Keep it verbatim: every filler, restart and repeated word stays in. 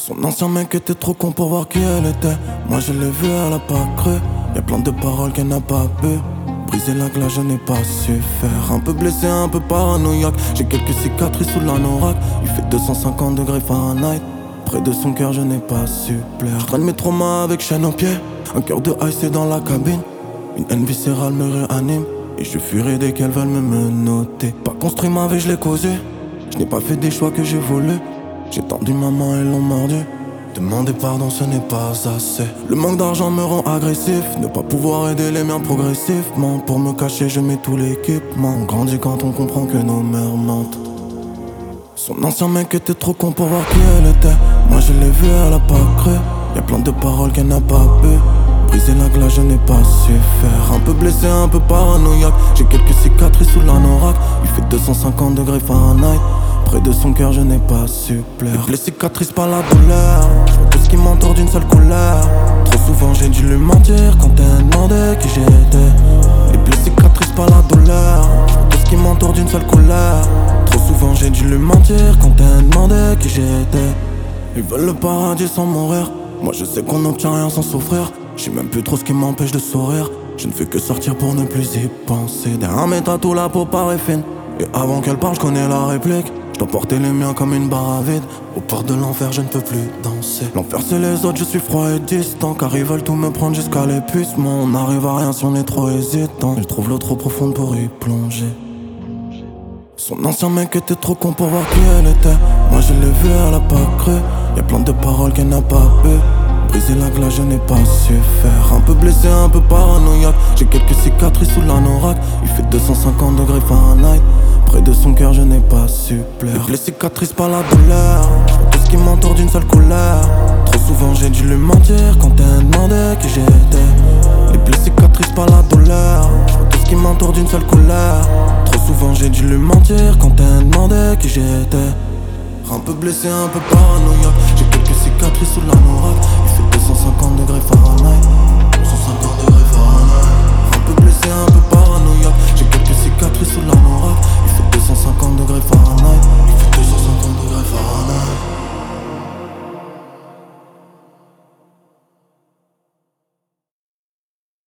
Son ancien mec était trop con pour voir qui elle était. Moi je l'ai vu, elle a pas cru. Y'a plein de paroles qu'elle n'a pas pu. Briser la glace, je n'ai pas su faire. Un peu blessé, un peu paranoïaque. J'ai quelques cicatrices sous l'anorak. Il fait deux cent cinquante degrés Fahrenheit. Près de son cœur, je n'ai pas su plaire. Je traîne mes traumas avec chaîne aux pieds. Un cœur de ice dans la cabine. Une haine viscérale me réanime. Et je fuirai dès qu'elles veulent me menotter. Pas construit ma vie, je l'ai causé. Je n'ai pas fait des choix que j'ai voulu. J'ai tendu ma main et l'ont mordu. Demander pardon, ce n'est pas assez. Le manque d'argent me rend agressif. Ne pas pouvoir aider les miens progressivement. Pour me cacher, je mets tout l'équipement. On grandit quand on comprend que nos mères mentent. Son ancien mec était trop con pour voir qui elle était. Moi je l'ai vu, elle a pas cru. Y'a plein de paroles qu'elle n'a pas pu. Briser la glace, je n'ai pas su faire. Un peu blessé, un peu paranoïaque. J'ai quelques cicatrices sous l'anorak. Il fait deux cent cinquante degrés Fahrenheit. Près de son cœur, je n'ai pas su plaire. Les cicatrices par la douleur. Je vois tout ce qui m'entoure d'une seule couleur. Trop souvent j'ai dû lui mentir quand elle demandait qui j'étais. Les cicatrices par la douleur. Je vois tout ce qui m'entoure d'une seule couleur. Trop souvent j'ai dû lui mentir quand elle demandait qui j'étais. Ils veulent le paradis sans mourir. Moi je sais qu'on n'obtient rien sans souffrir. Je sais même plus trop ce qui m'empêche de sourire. Je ne fais que sortir pour ne plus y penser. Derrière mes tatous, la peau paraît fine. Et avant qu'elle parle, je connais la réplique. Je dois porter les miens comme une barre à vide. Aux portes de l'enfer, je ne peux plus danser. L'enfer c'est les autres, je suis froid et distant. Car ils veulent tout me prendre jusqu'à l'épuisement. On n'arrive à rien si on est trop hésitant. Je trouve l'eau trop profonde pour y plonger. Son ancien mec était trop con pour voir qui elle était. Moi je l'ai vu, elle a pas cru. Y'a plein de paroles qu'elle n'a pas pu. Briser la glace, je n'ai pas su faire. Un peu blessé, un peu paranoïaque. J'ai quelques cicatrices sous l'anorak. Il fait deux cent cinquante degrés Fahrenheit. Près de son cœur, je n'ai pas su plaire. Les cicatrices par la douleur. Je vois tout ce qui m'entoure d'une seule couleur. Trop souvent j'ai dû lui mentir quand elle demandait qui j'étais. Les cicatrices par la douleur. Je vois tout ce qui m'entoure d'une seule couleur. Trop souvent j'ai dû lui mentir quand elle demandait qui j'étais. Un peu blessé, un peu paranoïaque. J'ai quelques cicatrices sous l'anorak. Il fait deux cent cinquante degrés Fahrenheit. deux cent cinquante degrés Fahrenheit. Un peu blessé, un peu paranoïaque. J'ai quelques cicatrices sous l'anorak.